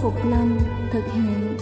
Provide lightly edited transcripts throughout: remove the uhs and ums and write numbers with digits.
Phục Lâm thực hiện.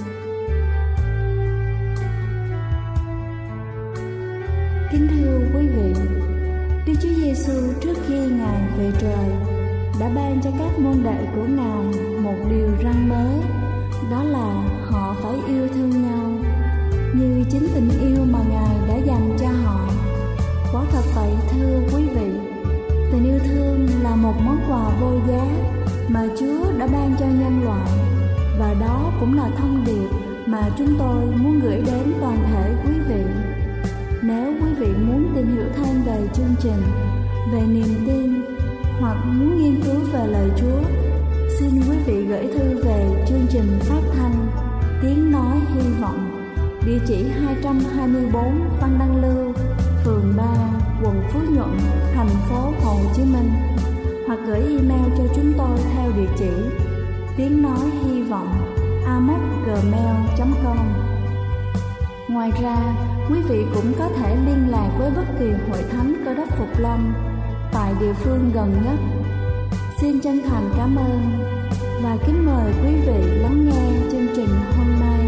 Kính thưa quý vị, Đức Chúa Giêsu trước khi Ngài về trời đã ban cho các môn đệ của Ngài một điều răn mới, đó là họ phải yêu thương nhau như chính tình yêu mà Ngài đã dành cho họ. Quả thật vậy thưa quý vị, tình yêu thương là một món quà vô giá mà Chúa đã ban cho nhân loại, và đó cũng là thông điệp mà chúng tôi muốn gửi đến toàn thể quý vị. Nếu quý vị muốn tìm hiểu thêm về chương trình, về niềm tin, hoặc muốn nghiên cứu về lời Chúa, xin quý vị gửi thư về chương trình phát thanh Tiếng Nói Hy Vọng, địa chỉ 224 Văn Đăng Lưu, phường 3, quận Phú Nhuận, thành phố Hồ Chí Minh, hoặc gửi email cho chúng tôi theo địa chỉ tiếng nói hy vọng amos@gmail.com. Ngoài ra, quý vị cũng có thể liên lạc với bất kỳ hội thánh Cơ Đốc Phục Lâm tại địa phương gần nhất. Xin chân thành cảm ơn và kính mời quý vị lắng nghe chương trình hôm nay.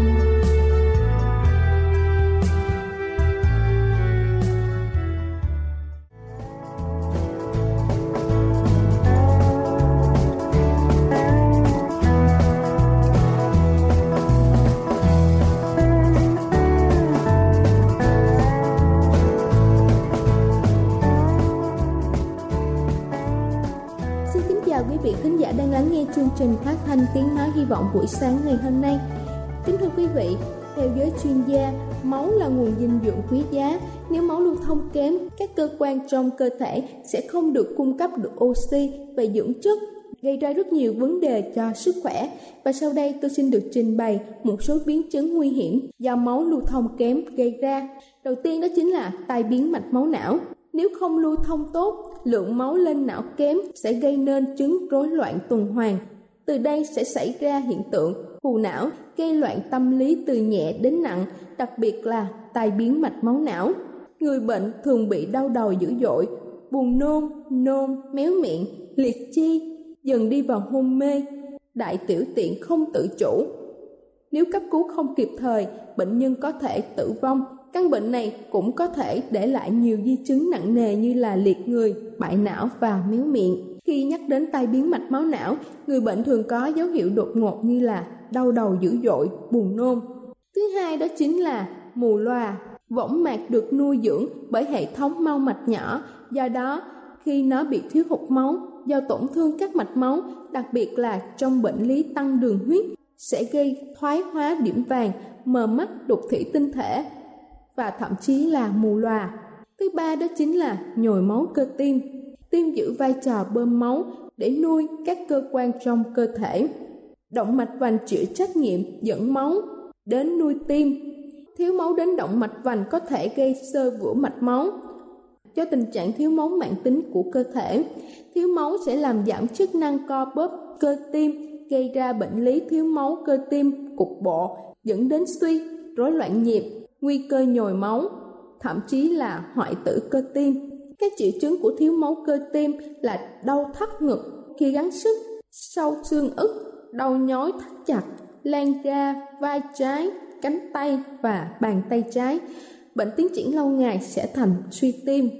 Chương trình phát thanh Tiếng Nói Hy Vọng buổi sáng ngày hôm nay. Kính thưa quý vị, theo giới chuyên gia, máu là nguồn dinh dưỡng quý giá. Nếu máu lưu thông kém, các cơ quan trong cơ thể sẽ không được cung cấp được oxy và dưỡng chất, gây ra rất nhiều vấn đề cho sức khỏe. Và sau đây tôi xin được trình bày một số biến chứng nguy hiểm do máu lưu thông kém gây ra. Đầu tiên đó chính là tai biến mạch máu não. Nếu không lưu thông tốt, lượng máu lên não kém sẽ gây nên chứng rối loạn tuần hoàn. Từ đây sẽ xảy ra hiện tượng phù não, gây loạn tâm lý từ nhẹ đến nặng, đặc biệt là tai biến mạch máu não. Người bệnh thường bị đau đầu dữ dội, buồn nôn, méo miệng, liệt chi, dần đi vào hôn mê, đại tiểu tiện không tự chủ. Nếu cấp cứu không kịp thời, bệnh nhân có thể tử vong. Căn bệnh này cũng có thể để lại nhiều di chứng nặng nề như là liệt người, bại não và méo miệng. Khi nhắc đến tai biến mạch máu não, người bệnh thường có dấu hiệu đột ngột như là đau đầu dữ dội, buồn nôn. Thứ hai đó chính là mù lòa. Võng mạc được nuôi dưỡng bởi hệ thống mao mạch nhỏ, do đó khi nó bị thiếu hụt máu do tổn thương các mạch máu, đặc biệt là trong bệnh lý tăng đường huyết, sẽ gây thoái hóa điểm vàng, mờ mắt, đục thủy tinh thể và thậm chí là mù lòa. Thứ ba đó chính là nhồi máu cơ tim. Tim giữ vai trò bơm máu để nuôi các cơ quan trong cơ thể. Động mạch vành chịu trách nhiệm dẫn máu đến nuôi tim. Thiếu máu đến động mạch vành có thể gây xơ vữa mạch máu. Do tình trạng thiếu máu mãn tính của cơ thể, thiếu máu sẽ làm giảm chức năng co bóp cơ tim, gây ra bệnh lý thiếu máu cơ tim cục bộ, dẫn đến suy, rối loạn nhịp, nguy cơ nhồi máu, thậm chí là hoại tử cơ tim. Các triệu chứng của thiếu máu cơ tim là đau thắt ngực khi gắng sức, sau xương ức, đau nhói thắt chặt, lan ra vai trái, cánh tay và bàn tay trái. Bệnh tiến triển lâu ngày sẽ thành suy tim.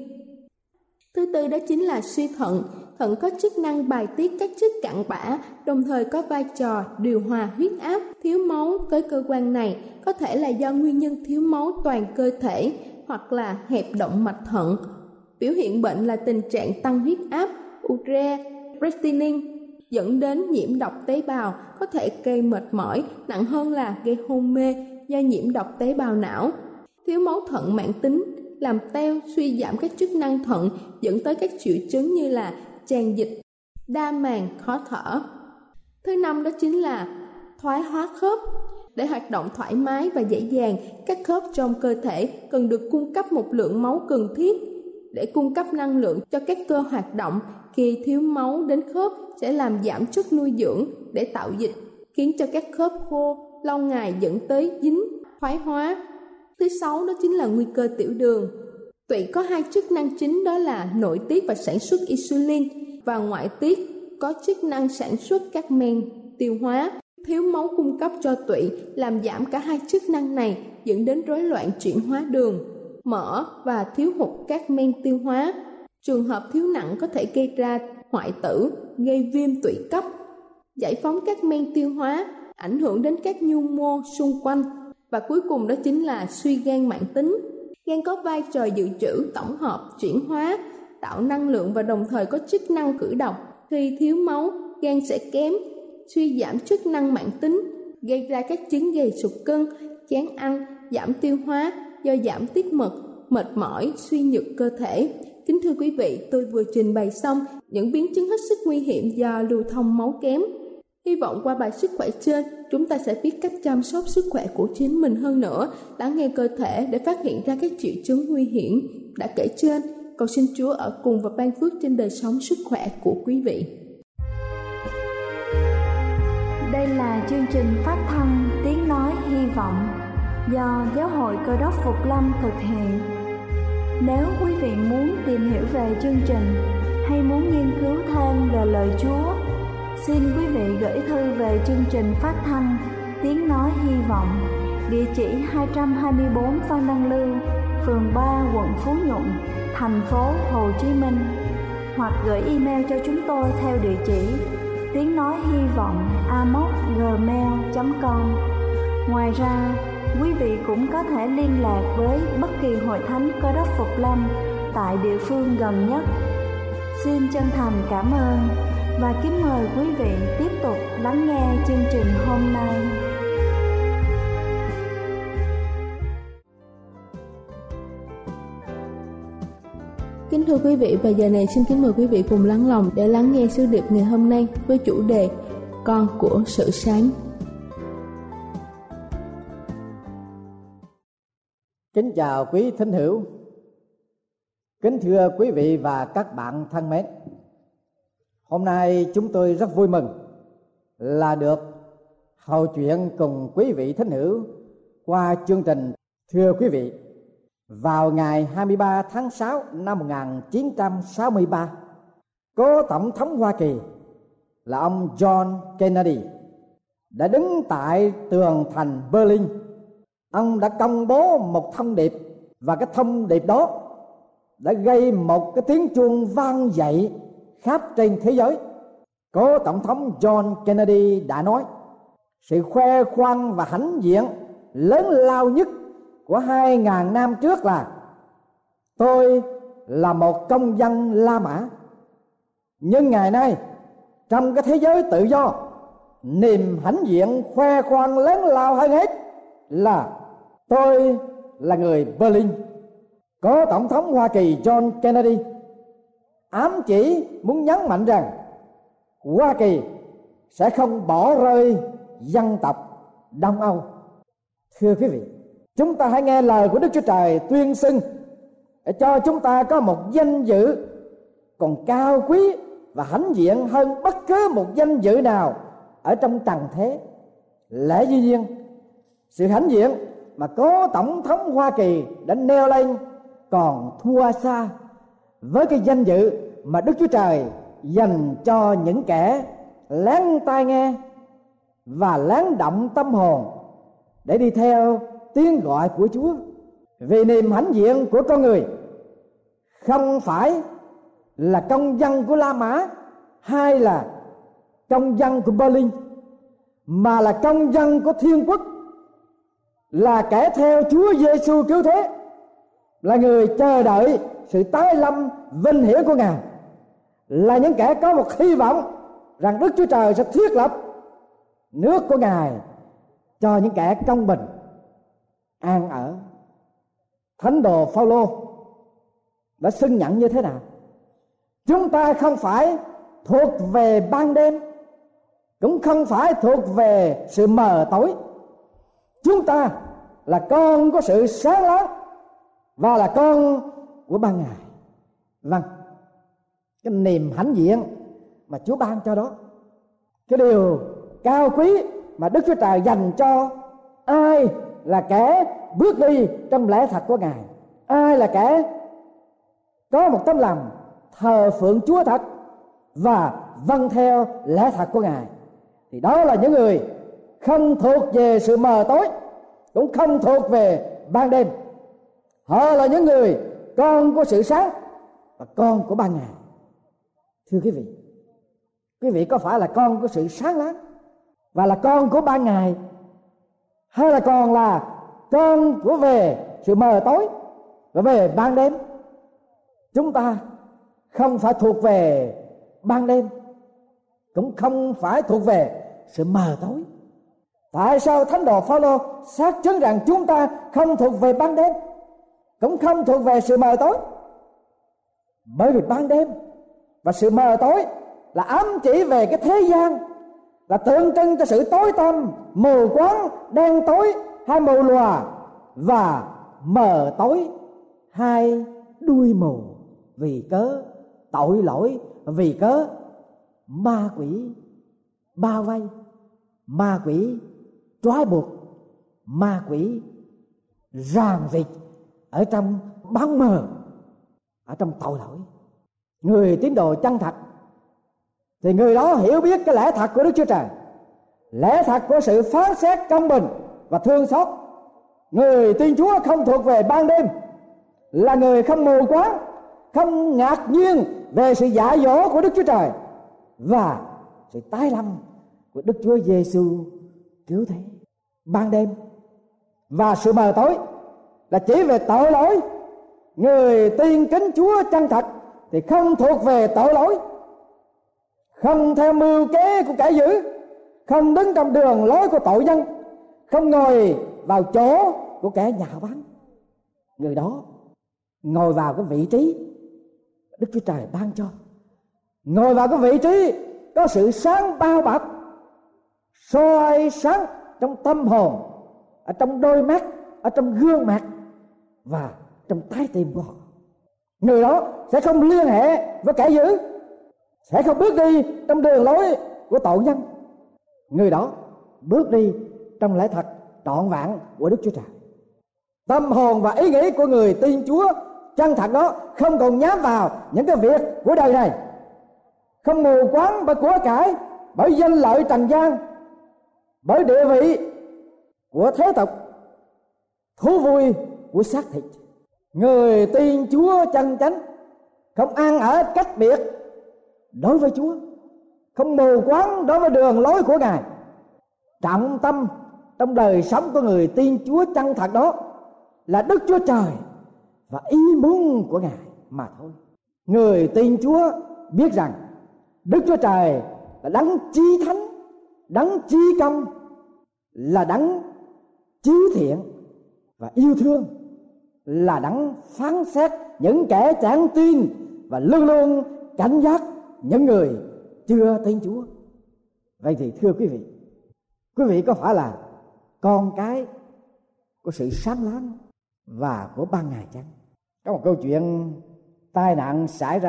Thứ tư đó chính là suy thận. Thận có chức năng bài tiết các chất cặn bã, đồng thời có vai trò điều hòa huyết áp. Thiếu máu tới cơ quan này có thể là do nguyên nhân thiếu máu toàn cơ thể hoặc là hẹp động mạch thận. Biểu hiện bệnh là tình trạng tăng huyết áp, urea, creatinine, dẫn đến nhiễm độc tế bào, có thể gây mệt mỏi, nặng hơn là gây hôn mê do nhiễm độc tế bào não. Thiếu máu thận mãn tính làm teo, suy giảm các chức năng thận, dẫn tới các triệu chứng như là tràn dịch, đa màng, khó thở. Thứ năm đó chính là thoái hóa khớp. Để hoạt động thoải mái và dễ dàng, các khớp trong cơ thể cần được cung cấp một lượng máu cần thiết để cung cấp năng lượng cho các cơ hoạt động. Khi thiếu máu đến khớp sẽ làm giảm chất nuôi dưỡng để tạo dịch, khiến cho các khớp khô, lâu ngày dẫn tới dính, thoái hóa. Thứ sáu đó chính là nguy cơ tiểu đường. Tụy có hai chức năng chính, đó là nội tiết và sản xuất insulin, và ngoại tiết có chức năng sản xuất các men tiêu hóa. Thiếu máu cung cấp cho tụy làm giảm cả hai chức năng này, dẫn đến rối loạn chuyển hóa đường, mỡ và thiếu hụt các men tiêu hóa. Trường hợp thiếu nặng có thể gây ra hoại tử, gây viêm tụy cấp, giải phóng các men tiêu hóa, ảnh hưởng đến các nhu mô xung quanh. Và cuối cùng đó chính là suy gan mãn tính. Gan có vai trò dự trữ, tổng hợp, chuyển hóa, tạo năng lượng và đồng thời có chức năng khử độc. Khi thiếu máu, gan sẽ kém, suy giảm chức năng mãn tính, gây ra các chứng gầy sụt cân, chán ăn, giảm tiêu hóa do giảm tiết mật, mệt mỏi, suy nhược cơ thể. Kính thưa quý vị, tôi vừa trình bày xong những biến chứng hết sức nguy hiểm do lưu thông máu kém. Hy vọng qua bài sức khỏe trên, chúng ta sẽ biết cách chăm sóc sức khỏe của chính mình hơn nữa, lắng nghe cơ thể để phát hiện ra các triệu chứng nguy hiểm đã kể trên. Cầu xin Chúa ở cùng và ban phước trên đời sống sức khỏe của quý vị. Đây là chương trình phát thanh Tiếng Nói Hy Vọng do Giáo hội Cơ đốc Phục Lâm thực hiện. Nếu quý vị muốn tìm hiểu về chương trình hay muốn nghiên cứu thêm về lời Chúa, xin quý vị gửi thư về chương trình phát thanh Tiếng Nói Hy Vọng, địa chỉ 224 Phan Đăng Lưu, phường 3, quận Phú Nhuận, thành phố Hồ Chí Minh, hoặc gửi email cho chúng tôi theo địa chỉ tiếng nói hy vọng amos@gmail.com. Ngoài ra, quý vị cũng có thể liên lạc với bất kỳ hội thánh Cơ đốc Phục Lâm tại địa phương gần nhất. Xin chân thành cảm ơn và kính mời quý vị tiếp tục lắng nghe chương trình hôm nay. Kính thưa quý vị, và giờ này xin kính mời quý vị cùng lắng lòng để lắng nghe sứ điệp ngày hôm nay với chủ đề Con của sự sáng. Kính chào quý thính hữu, kính thưa quý vị và các bạn thân mến. Hôm nay chúng tôi rất vui mừng là được hầu chuyện cùng quý vị thính hữu qua chương trình. Thưa quý vị, vào ngày 23 tháng 6 năm 1963, cố tổng thống Hoa Kỳ là ông John Kennedy đã đứng tại tường thành Berlin. Ông đã công bố một thông điệp, và cái thông điệp đó đã gây một cái tiếng chuông vang dậy khắp trên thế giới. Cố tổng thống John Kennedy đã nói: sự khoe khoang và hãnh diện lớn lao nhất của 2.000 năm trước là tôi là một công dân La Mã. Nhưng ngày nay, trong cái thế giới tự do, niềm hãnh diện khoe khoang lớn lao hơn hết là tôi là người Berlin. Cố tổng thống Hoa Kỳ John Kennedy ám chỉ muốn nhấn mạnh rằng Hoa Kỳ sẽ không bỏ rơi dân tộc Đông Âu. Thưa quý vị, chúng ta hãy nghe lời của Đức Chúa Trời tuyên xưng để cho chúng ta có một danh dự còn cao quý và hãnh diện hơn bất cứ một danh dự nào ở trong trần thế. Lẽ dĩ nhiên, sự hãnh diện mà cố tổng thống Hoa Kỳ đã nêu lên còn thua xa với cái danh dự mà Đức Chúa Trời dành cho những kẻ lén tai nghe và lắng động tâm hồn để đi theo tiếng gọi của Chúa. Vì niềm hãnh diện của con người không phải là công dân của La Mã hay là công dân của Berlin, mà là công dân của thiên quốc, là kẻ theo Chúa Giêsu cứu thế, là người chờ đợi sự tái lâm vinh hiển của Ngài, là những kẻ có một hy vọng rằng Đức Chúa Trời sẽ thiết lập nước của Ngài cho những kẻ công bình an ở. Thánh đồ Phaolô đã xưng nhận như thế nào? Chúng ta không phải thuộc về ban đêm, cũng không phải thuộc về sự mờ tối. Chúng ta là con của sự sáng láng và là con của ban ngày. Vâng, cái niềm hãnh diện mà Chúa ban cho đó, cái điều cao quý mà Đức Chúa Trời dành cho ai là kẻ bước đi trong lẽ thật của Ngài, ai là kẻ có một tấm lòng thờ phượng Chúa thật và vâng theo lẽ thật của Ngài, thì đó là những người không thuộc về sự mờ tối, cũng không thuộc về ban đêm. Họ là những người con của sự sáng và con của ban ngày. Thưa quý vị có phải là con của sự sáng láng và là con của ban ngày, hay là còn là con của về sự mờ tối và về ban đêm? Chúng ta không phải thuộc về ban đêm, cũng không phải thuộc về sự mờ tối. Tại sao thánh đồ Phaolô xác chứng rằng chúng ta không thuộc về ban đêm, cũng không thuộc về sự mờ tối? Bởi vì ban đêm và sự mờ tối là ám chỉ về cái thế gian, là tượng trưng cho sự tối tăm, mù quáng, đen tối hay mù lòa, và mờ tối hai đuôi mù, vì cớ tội lỗi, vì cớ ma quỷ bao vây, ma quỷ trói buộc, ma quỷ ràng rịt ở trong bóng mờ, ở trong tội lỗi. Người tín đồ chân thật thì người đó hiểu biết cái lẽ thật của Đức Chúa Trời, lẽ thật của sự phán xét công bình và thương xót. Người tin Chúa không thuộc về ban đêm, là người không mù quáng, không ngạc nhiên về sự dạy dỗ của Đức Chúa Trời và sự tái lâm của Đức Chúa Giêsu cứu thế. Ban đêm và sự mờ tối là chỉ về tội lỗi. Người tin kính Chúa chân thật thì không thuộc về tội lỗi, không theo mưu kế của kẻ dữ, không đứng trong đường lối của tội nhân, không ngồi vào chỗ của kẻ nhạo báng. Người đó ngồi vào cái vị trí Đức Chúa Trời ban cho, ngồi vào cái vị trí có sự sáng bao bọc, soi sáng trong tâm hồn, ở trong đôi mắt, ở trong gương mặt và trong trái tim của họ. Người đó sẽ không liên hệ với kẻ dữ, sẽ không bước đi trong đường lối của tội nhân. Người đó bước đi trong lẽ thật trọn vẹn của Đức Chúa Trời. Tâm hồn và ý nghĩ của người tin Chúa chân thật đó không còn nhắm vào những cái việc của đời này, không mù quáng bởi của cải, bởi danh lợi trần gian, bởi địa vị của thế tục, thú vui của xác thịt. Người tin Chúa chân chánh không ăn ở cách biệt đối với Chúa, không mù quáng đối với đường lối của Ngài. Trọng tâm trong đời sống của người tin Chúa chân thật đó là Đức Chúa Trời và ý muốn của Ngài mà thôi. Người tin Chúa biết rằng Đức Chúa Trời là đấng chí thánh, đấng chí công, là đấng chí thiện và yêu thương, là đấng phán xét những kẻ chẳng tin và luôn luôn cảnh giác những người chưa tin Chúa. Vậy thì thưa quý vị có phải là con cái của sự sáng láng và của ban ngày chăng? Có một câu chuyện tai nạn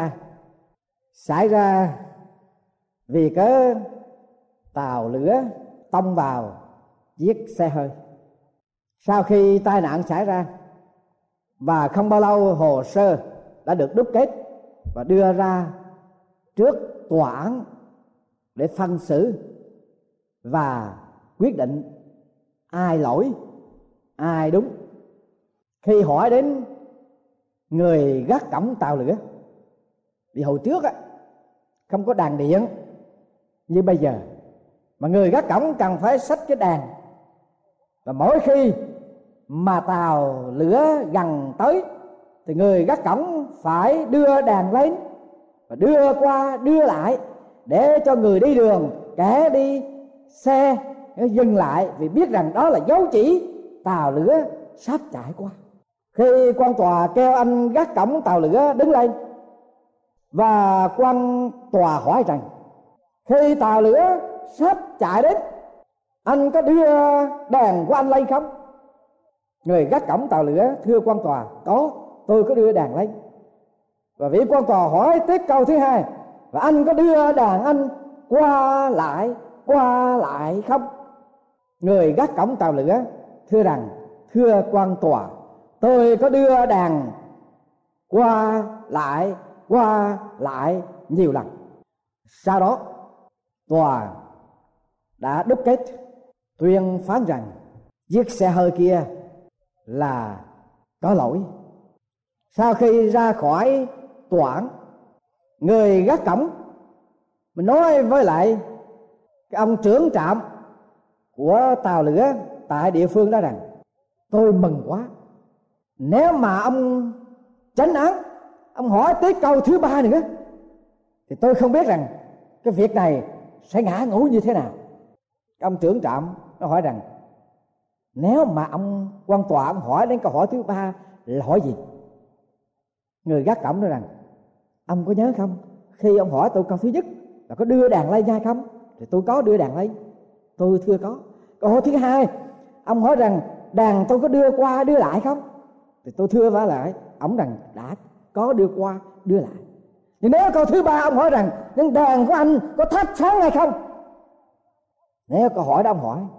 xảy ra vì cớ tàu lửa tông vào chiếc xe hơi. Sau khi tai nạn xảy ra và không bao lâu, hồ sơ đã được đúc kết và đưa ra trước tòa án để phân xử và quyết định ai lỗi ai đúng. Khi hỏi đến người gác cổng tàu lửa, vì hồi trước không có đàn điện như bây giờ, mà người gác cổng cần phải xách cái đàn, và mỗi khi mà tàu lửa gần tới thì người gác cổng phải đưa đàn lên và đưa qua đưa lại để cho người đi đường, kẻ đi xe dừng lại, vì biết rằng đó là dấu chỉ tàu lửa sắp chạy qua. Khi quan tòa kêu anh gác cổng tàu lửa đứng lên, và quan tòa hỏi rằng khi tàu lửa sắp chạy đến, anh có đưa đàn của anh lên không? Người gác cổng tàu lửa thưa quan tòa, có, tôi có đưa đàn lên. Và vị quan tòa hỏi tiếp câu thứ hai, và anh có đưa đàn anh qua lại không? Người gác cổng tàu lửa thưa rằng, thưa quan tòa, tôi có đưa đàn qua lại nhiều lần. Sau đó tòa đã đúc kết tuyên phán rằng chiếc xe hơi kia là có lỗi. Sau khi ra khỏi tòa án, người gác cổng mình nói với lại cái ông trưởng trạm của tàu lửa tại địa phương đó rằng: tôi mừng quá, nếu mà ông chánh án ông hỏi tới câu thứ 3 nữa thì tôi không biết rằng cái việc này sẽ ngã ngũ như thế nào. Cái ông trưởng trạm nó hỏi rằng: nếu mà ông quan tòa ông hỏi đến câu hỏi thứ 3 là hỏi gì? Người gác cổng nói rằng: ông có nhớ không, khi ông hỏi tôi câu thứ nhất là có đưa đàn lên nha không? Thì tôi có đưa đàn lên, tôi thưa có. Câu hỏi thứ 2 ông hỏi rằng đàn tôi có đưa qua đưa lại không? Thì tôi thưa vả lại ông rằng đã có đưa qua đưa lại. Nhưng nếu câu thứ 3 ông hỏi rằng nhưng đàn của anh có thắp sáng hay không? Nếu câu hỏi đó ông hỏi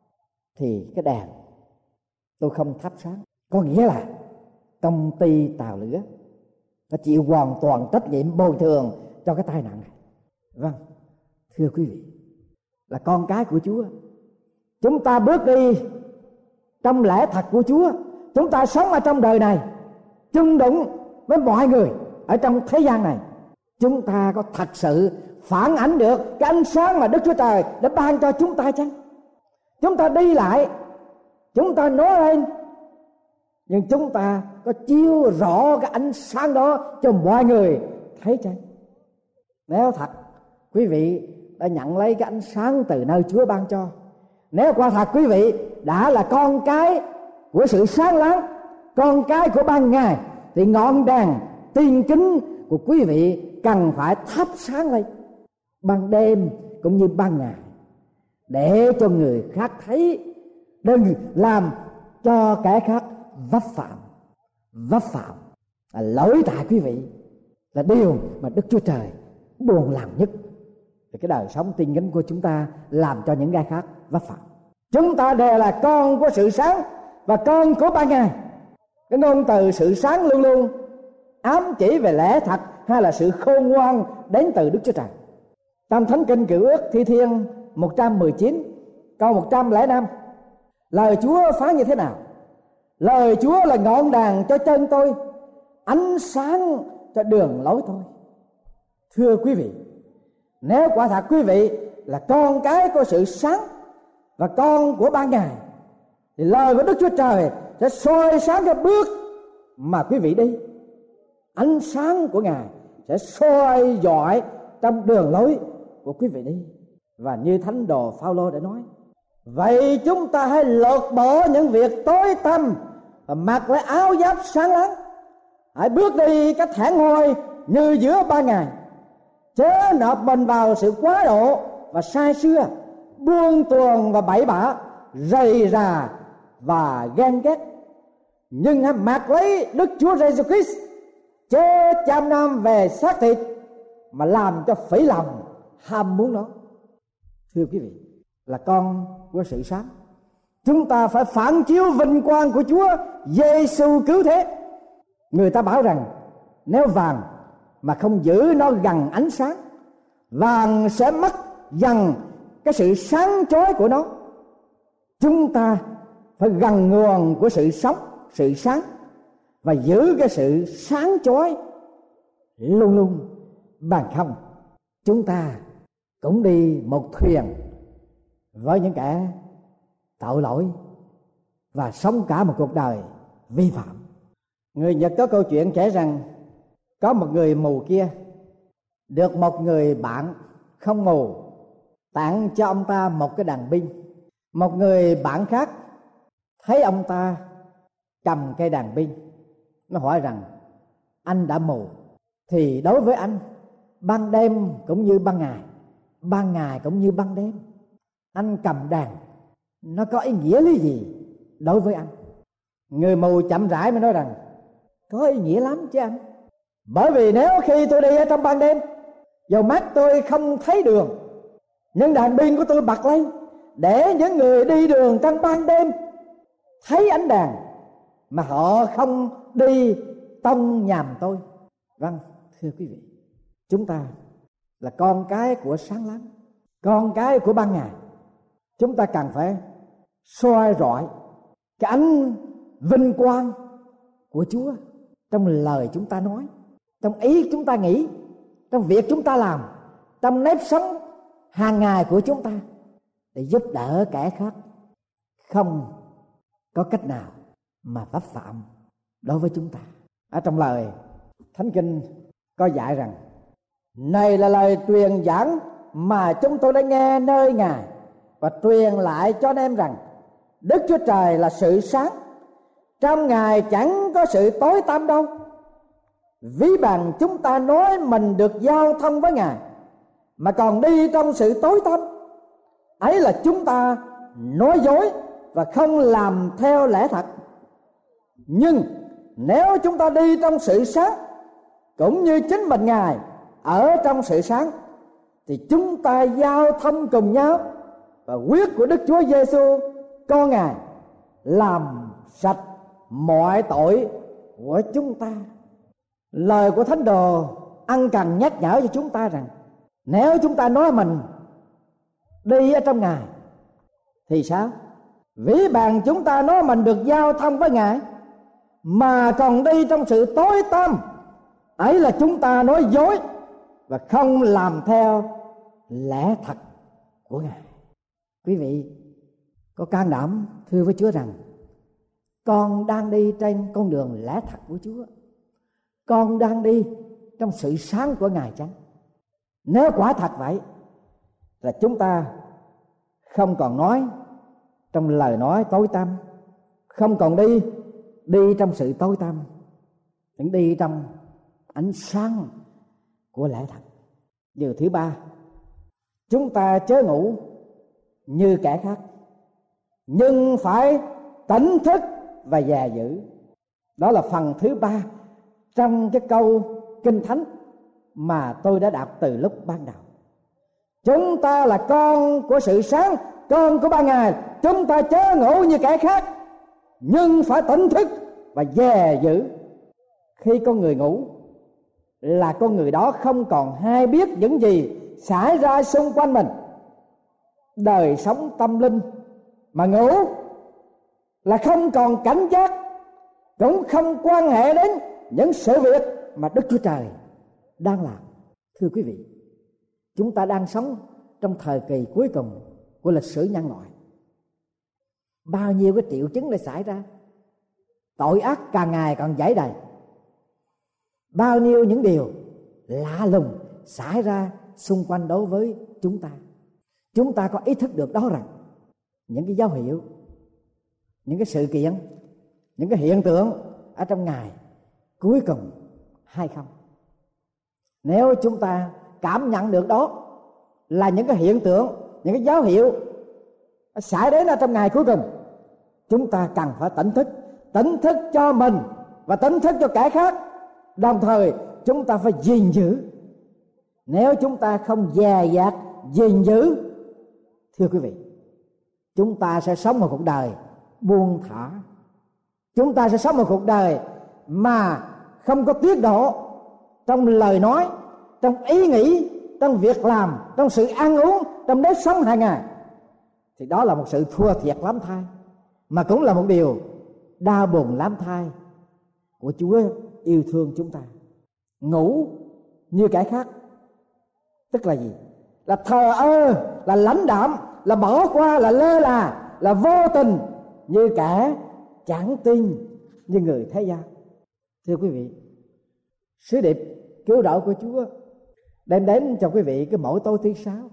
thì cái đàn tôi không thắp sáng, có nghĩa là công ty tàu lửa nó chịu hoàn toàn trách nhiệm bồi thường cho cái tai nạn này. Vâng, thưa quý vị, là con cái của Chúa, chúng ta bước đi trong lẽ thật của Chúa. Chúng ta sống ở trong đời này chung đụng với mọi người ở trong thế gian này. Chúng ta có thật sự phản ánh được cái ánh sáng mà Đức Chúa Trời đã ban cho chúng ta chăng? Chúng ta đi lại, chúng ta nói lên, nhưng chúng ta có chiếu rõ cái ánh sáng đó cho mọi người thấy chăng? Nếu thật quý vị đã nhận lấy cái ánh sáng từ nơi Chúa ban cho, nếu quả thật quý vị đã là con cái của sự sáng láng, con cái của ban ngày, thì ngọn đèn tiên kính của quý vị cần phải thắp sáng lên ban đêm cũng như ban ngày, để cho người khác thấy, đừng làm cho kẻ khác vấp phạm. Vấp phạm là lỗi tại quý vị, là điều mà Đức Chúa Trời buồn làm nhất. Thì cái đời sống tiên kính của chúng ta làm cho những người khác vấp phạm. Chúng ta đều là con của sự sáng và con của ban ngày. Cái ngôn từ sự sáng luôn luôn ám chỉ về lẽ thật hay là sự khôn ngoan đến từ Đức Chúa Trời. Trong Thánh Kinh Cựu Ước Thi Thiên 119 câu 105, lời Chúa phán như thế nào? Lời Chúa là ngọn đèn cho chân tôi, ánh sáng cho đường lối tôi. Thưa quý vị, nếu quả thật quý vị là con cái của sự sáng và con của ban ngày, thì lời của Đức Chúa Trời sẽ soi sáng cái bước mà quý vị đi. Ánh sáng của Ngài sẽ soi dọi trong đường lối của quý vị đi. Và như Thánh đồ Phao-lô đã nói: vậy chúng ta hãy lột bỏ những việc tối tăm và mặc lấy áo giáp sáng láng, hãy bước đi cách hẳn hoi như giữa ban ngày, chớ nộp mình vào sự quá độ và sai xưa, buông tuồng và bậy bạ, rầy rà và ghen ghét, nhưng hãy mặc lấy Đức Chúa Giêsu Christ, chớ chăm nom về xác thịt mà làm cho phỉ lòng ham muốn nó. Thưa quý vị, là con của sự sáng, chúng ta phải phản chiếu vinh quang của Chúa Giêsu cứu thế. Người ta bảo rằng nếu vàng mà không giữ nó gần ánh sáng, vàng sẽ mất dần cái sự sáng chói của nó. Chúng ta phải gần nguồn của sự sống, sự sáng, và giữ cái sự sáng chói luôn luôn. Bằng không chúng ta cũng đi một thuyền với những kẻ tội lỗi và sống cả một cuộc đời vi phạm. Người Nhật có câu chuyện kể rằng có một người mù kia được một người bạn không mù tặng cho ông ta một cái đàn binh. Một người bạn khác thấy ông ta cầm cây đàn binh, nó hỏi rằng: anh đã mù thì đối với anh ban đêm cũng như ban ngày, ban ngày cũng như ban đêm, anh cầm đàn nó có ý nghĩa lý gì đối với anh? Người mù chậm rãi mới nói rằng: có ý nghĩa lắm chứ anh. Bởi vì nếu khi tôi đi ở trong ban đêm, dầu mắt tôi không thấy đường, nhưng đàn pin của tôi bật lên để những người đi đường trong ban đêm thấy ánh đèn mà họ không đi tông nhầm tôi. Vâng, thưa quý vị, chúng ta là con cái của sáng láng, con cái của ban ngày. Chúng ta cần phải soi rọi cái ánh vinh quang của Chúa trong lời chúng ta nói, trong ý chúng ta nghĩ, trong việc chúng ta làm, trong nếp sống hàng ngày của chúng ta, để giúp đỡ kẻ khác không có cách nào mà pháp phạm đối với chúng ta. Ở trong lời Thánh Kinh có dạy rằng: này là lời truyền giảng mà chúng tôi đã nghe nơi Ngài, và truyền lại cho anh em rằng Đức Chúa Trời là sự sáng, trong Ngài chẳng có sự tối tăm đâu. Ví bằng chúng ta nói mình được giao thông với Ngài mà còn đi trong sự tối tăm, ấy là chúng ta nói dối và không làm theo lẽ thật. Nhưng nếu chúng ta đi trong sự sáng, cũng như chính mình Ngài ở trong sự sáng, thì chúng ta giao thông cùng nhau, và huyết của Đức Chúa Giêsu con Ngài làm sạch mọi tội của chúng ta. Lời của Thánh Đồ ân cần nhắc nhở cho chúng ta rằng nếu chúng ta nói mình đi ở trong Ngài thì sao? Ví bằng chúng ta nói mình được giao thông với Ngài mà còn đi trong sự tối tăm, ấy là chúng ta nói dối và không làm theo lẽ thật của Ngài. Quý vị có can đảm thưa với Chúa rằng con đang đi trên con đường lẽ thật của Chúa, con đang đi trong sự sáng của Ngài chăng? Nếu quả thật vậy là chúng ta không còn nói trong lời nói tối tăm, không còn đi trong sự tối tăm, nhưng đi trong ánh sáng của lẽ thật. Điều thứ ba, chúng ta chớ ngủ như kẻ khác, nhưng phải tỉnh thức và dè giữ. Đó là phần thứ ba trong cái câu Kinh Thánh mà tôi đã đọc từ lúc ban đầu. Chúng ta là con của sự sáng, con của ban ngày. Chúng ta chớ ngủ như kẻ khác, nhưng phải tỉnh thức và dè giữ. Khi con người ngủ là con người đó không còn hay biết những gì xảy ra xung quanh mình, đời sống tâm linh. Mà ngủ là không còn cảnh giác, cũng không quan hệ đến những sự việc mà Đức Chúa Trời đang làm. Thưa quý vị, chúng ta đang sống trong thời kỳ cuối cùng của lịch sử nhân loại. Bao nhiêu cái triệu chứng đã xảy ra, tội ác càng ngày càng dày đầy, bao nhiêu những điều lạ lùng xảy ra xung quanh đối với chúng ta. Chúng ta có ý thức được đó rằng những cái dấu hiệu, những cái sự kiện, những cái hiện tượng ở trong ngày cuối cùng hay không? Nếu chúng ta cảm nhận được đó là những cái hiện tượng, những cái dấu hiệu xảy đến ở trong ngày cuối cùng, chúng ta cần phải tỉnh thức cho mình và tỉnh thức cho kẻ khác. Đồng thời chúng ta phải gìn giữ. Nếu chúng ta không dè dặt gìn giữ, thưa quý vị, chúng ta sẽ sống một cuộc đời buông thả. Chúng ta sẽ sống một cuộc đời mà không có tiết độ trong lời nói, trong ý nghĩ, trong việc làm, trong sự ăn uống, trong nếp sống hàng ngày. Thì đó là một sự thua thiệt lắm thay, mà cũng là một điều đau buồn lắm thay của Chúa yêu thương chúng ta. Ngủ như kẻ khác tức là gì? Là thờ ơ, là lãnh đạm, là bỏ qua, là lơ là vô tình, như kẻ chẳng tin, như người thế gian. Thưa quý vị, sứ điệp cứu độ của Chúa đem đến cho quý vị cái mỗi tối thứ sáu,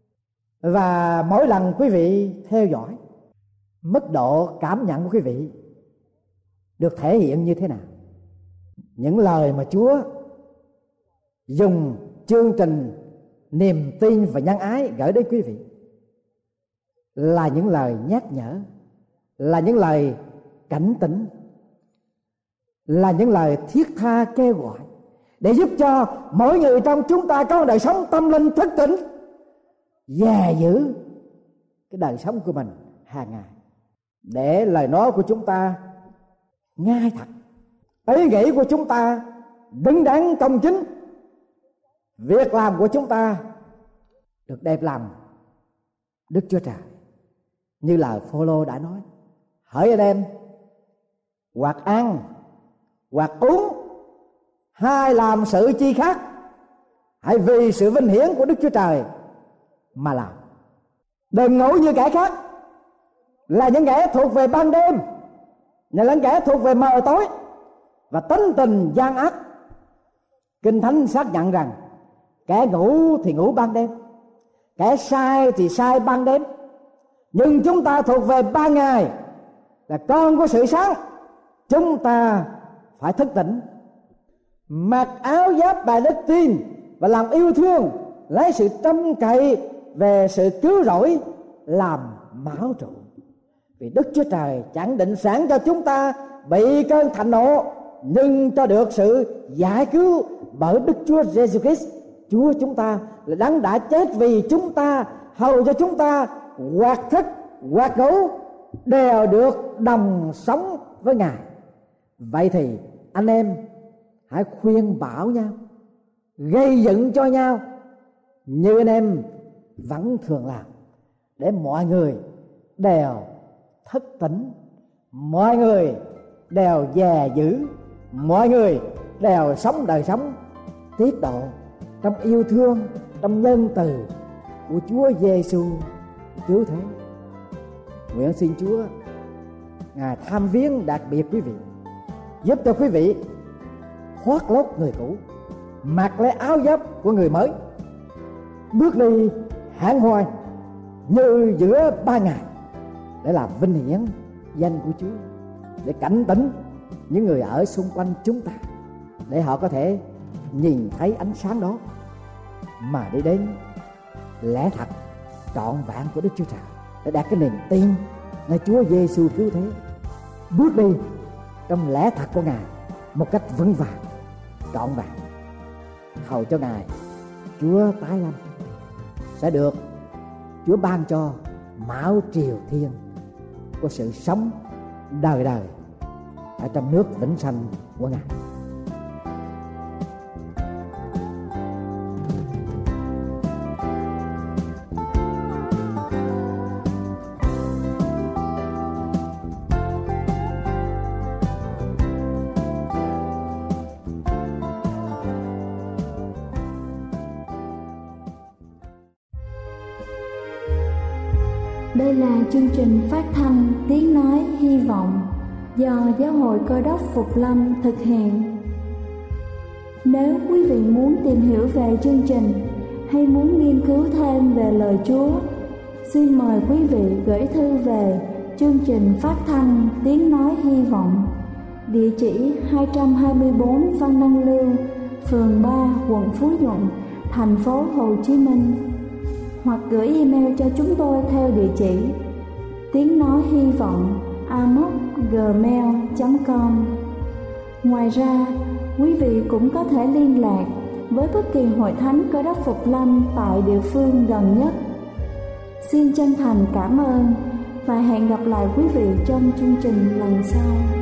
và mỗi lần quý vị theo dõi, mức độ cảm nhận của quý vị được thể hiện như thế nào. Những lời mà Chúa dùng chương trình niềm tin và nhân ái gửi đến quý vị là những lời nhắc nhở, là những lời cảnh tỉnh, là những lời thiết tha kêu gọi, để giúp cho mỗi người trong chúng ta có đời sống tâm linh thức tỉnh, dè giữ cái đời sống của mình hàng ngày, để lời nói của chúng ta ngay thật, ý nghĩ của chúng ta đứng đắn công chính, việc làm của chúng ta được đẹp lòng Đức Chúa Trời. Như lời Phô-lô đã nói: hỡi anh em, hoặc ăn hoặc uống hay làm sự chi khác, hãy vì sự vinh hiển của Đức Chúa Trời mà làm. Đừng ngủ như kẻ khác, là những kẻ thuộc về ban đêm, là những kẻ thuộc về mờ tối và tính tình gian ác. Kinh Thánh xác nhận rằng kẻ ngủ thì ngủ ban đêm, kẻ sai thì sai ban đêm. Nhưng chúng ta thuộc về ban ngày, là con của sự sáng. Chúng ta phải thức tỉnh, mặc áo giáp bài đức tin và làm yêu thương, lấy sự trông cậy về sự cứu rỗi làm mão trụ. Vì Đức Chúa Trời chẳng định sẵn cho chúng ta bị cơn thạnh nộ, nhưng cho được sự giải cứu bởi Đức Chúa Giêsu Christ. Chúa chúng ta là đấng đã chết vì chúng ta, hầu cho chúng ta hoặc thức hoặc ngủ đều được đồng sống với Ngài. Vậy thì anh em hãy khuyên bảo nhau, gây dựng cho nhau như anh em vẫn thường làm, để mọi người đều thức tỉnh, mọi người đều dè giữ, mọi người đều sống đời sống tiết độ trong yêu thương, trong nhân từ của Chúa Giêsu cứu thế. Nguyện xin Chúa Ngài tham viếng đặc biệt quý vị, giúp cho quý vị thoát lốt người cũ, mặc lấy áo giáp của người mới, bước đi hãnh hoan như giữa ban ngày, để làm vinh hiển danh của Chúa, để cảnh tỉnh những người ở xung quanh chúng ta, để họ có thể nhìn thấy ánh sáng đó mà đi đến lẽ thật trọn vẹn của Đức Chúa Trời, để đặt cái niềm tin nơi Chúa Giêsu cứu thế, bước đi trong lẽ thật của Ngài một cách vững vàng trọn vẹn, hầu cho Ngài Chúa tái lâm sẽ được Chúa ban cho mão triều thiên của sự sống đời đời ở trong nước vĩnh sanh của Ngài. Đây là chương trình phát thanh Tiếng Nói Hy Vọng do Giáo hội Cơ Đốc Phục Lâm thực hiện. Nếu quý vị muốn tìm hiểu về chương trình hay muốn nghiên cứu thêm về lời Chúa, xin mời quý vị gửi thư về chương trình phát thanh Tiếng Nói Hy Vọng, địa chỉ 224 Văn Năng Lưu, phường 3, quận Phú Nhuận, thành phố Hồ Chí Minh, hoặc gửi email cho chúng tôi theo địa chỉ tiếng nói hy vọng amos@gmail.com. Ngoài ra, quý vị cũng có thể liên lạc với bất kỳ hội thánh Cơ Đốc Phục Lâm tại địa phương gần nhất. Xin chân thành cảm ơn và hẹn gặp lại quý vị trong chương trình lần sau.